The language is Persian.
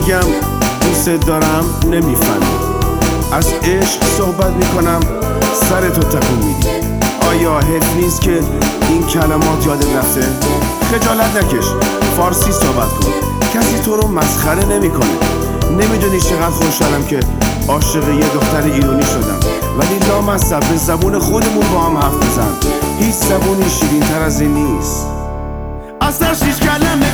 میگم دوست دارم نمیفهمی، از عشق صحبت میکنم سرتو تکون میدی. آیا حیف نیست که این کلمات یادت رفته؟ خجالت نکش، فارسی صحبت کن، کسی تو رو مسخره نمیکنه. نمیدونی چقدر خوشحالم که عاشق یه دختر ایرانی شدم، ولی لامصب به زبون خودمون با هم حرف بزن. هیچ زبونی شیرین تر از این نیست. اصلا 6 کلمه